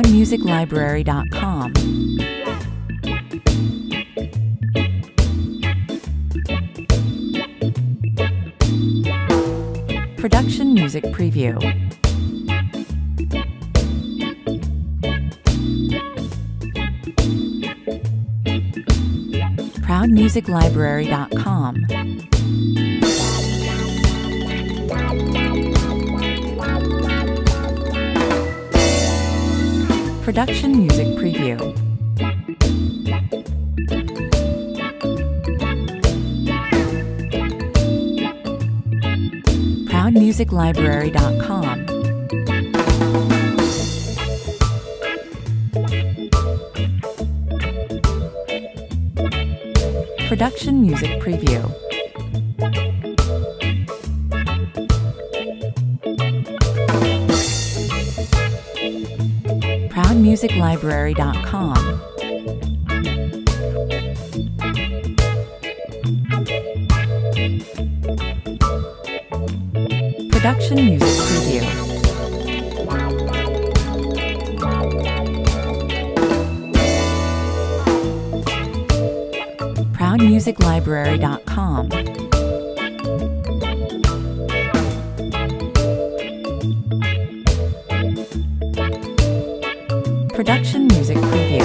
ProudMusicLibrary.com. Production Music Preview. ProudMusicLibrary.com. Production Music Preview. ProudMusicLibrary.com. Production Music Preview. ProudMusicLibrary.com. Production Music Preview. ProudMusicLibrary.com. Production Music Preview.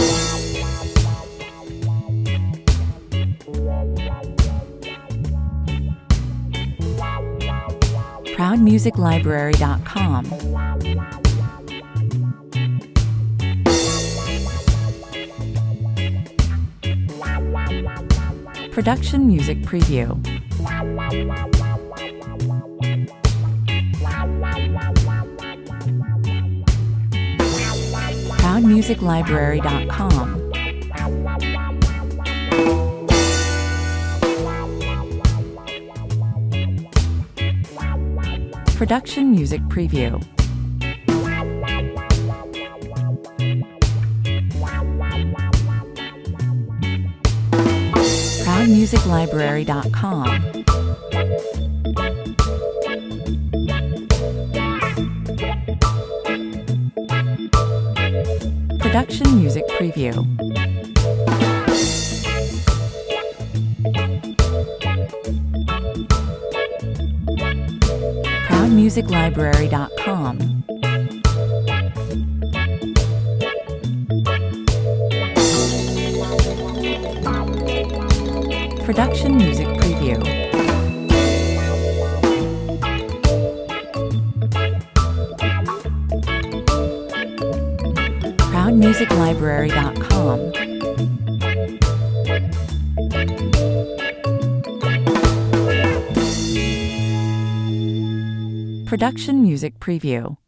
ProudMusicLibrary.com. Production Music Preview. ProudMusicLibrary.com. Production Music Preview. ProudMusicLibrary.com. Production Music Preview. ProudMusicLibrary.com. Production Music Preview. ProudMusicLibrary.com. Production Music Preview.